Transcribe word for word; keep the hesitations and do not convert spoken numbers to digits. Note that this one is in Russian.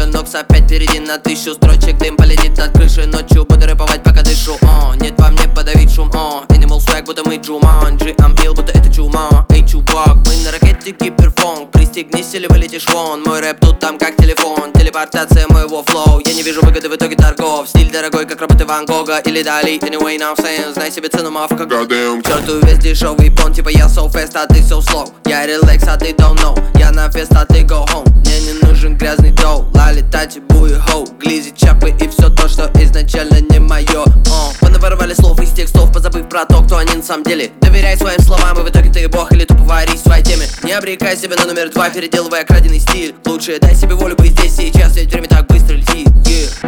еще Нокс опять впереди на тысячу строчек. Дым полетит над крышей ночью, буду рэповать пока дышу. О, нет во мне подавить шум. О, Animal swag, будто мы Джуманджи. I'm ill, будто это чума. Эй, чувак, мы на ракете гиперфонг. Пристегнись или вылетишь вон. Мой рэп тут там как телефон. Телепортация моего флоу. Я не вижу выгоды в итоге торгов. Стиль дорогой, как работы Ван Гога или Дали. Anyway, now I'm saying, знай себе цену, мафка. Goddamn. К черту весь дешевый пон, типа я so fast, а ты so slow. Я релакс, а ты don't know. Я на фест, а ты go home. Мне не нужен грязный доу. Лали, тати, буи, хоу. Глизи, чапы и все то, что изначально не мое. О, понаворовали слов из текстов, позабыв про то, кто они на самом деле. Доверяй своим словам, и в итоге ты бог или тупо варись в своей теме. Не обрекай себя на номер два, переделывая краденый стиль. Лучше дай себе волю быть здесь сейчас, ведь время так быстро летит. Yeah.